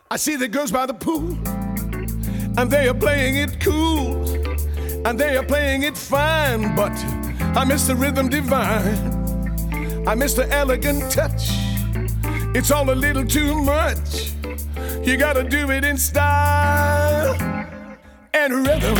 I see the girls by the pool, and they are playing it cool, and they are playing it fine, but I miss the rhythm divine. I miss the elegant touch. It's all a little too much. You gotta do it in style and rhythm,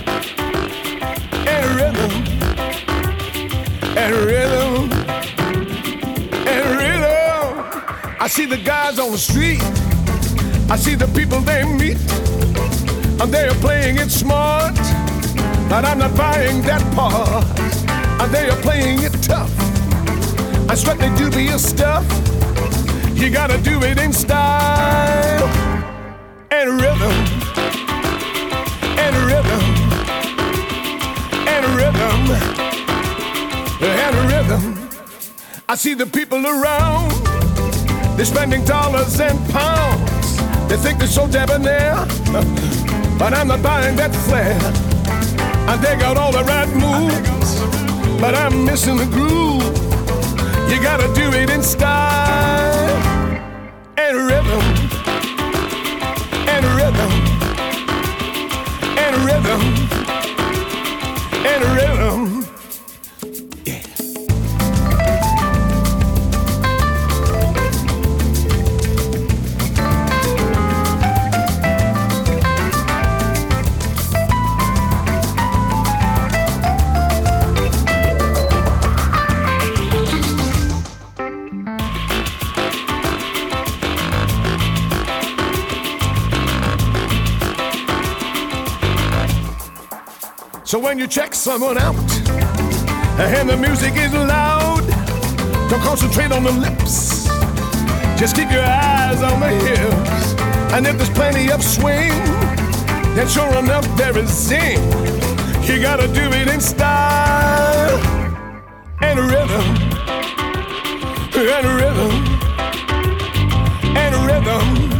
and rhythm, and rhythm, and rhythm. I see the guys on the street, I see the people they meet, and they are playing it smart, but I'm not buying that part. And they are playing it tough. I strut the dubious stuff. You gotta do it in style and rhythm, and rhythm, and rhythm, and rhythm. I see the people around, they're spending dollars and pounds. They think they're so debonair, but I'm not buying that flair. And they got all the right moves, but I'm missing the groove. You gotta do it in style and rhythm, and rhythm, and rhythm, and rhythm. So when you check someone out and the music is loud, don't concentrate on the lips, just keep your eyes on the hips. And if there's plenty of swing, then sure enough there is zing. You gotta do it in style and rhythm, and rhythm, and rhythm.